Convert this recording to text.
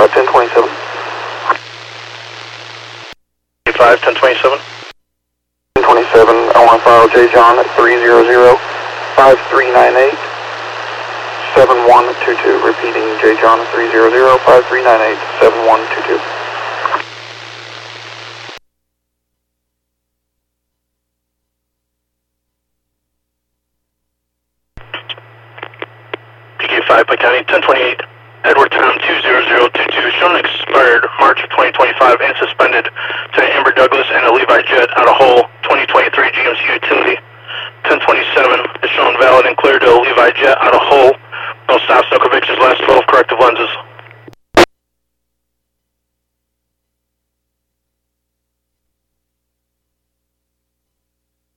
1027. 1027. 1027, I want to file J. John at 300-5398. 7122, repeating J. John 300-5398, 7122. PK5 Pike County 1028, Edward Tom 20022, shown expired March of 2025 and suspended to Amber Douglas and a Levi Jet out of hole 2023 GMC utility. 1027 is shown valid and clear to a Levi Jet out of hole. No stops, no convictions, last 12 corrective lenses.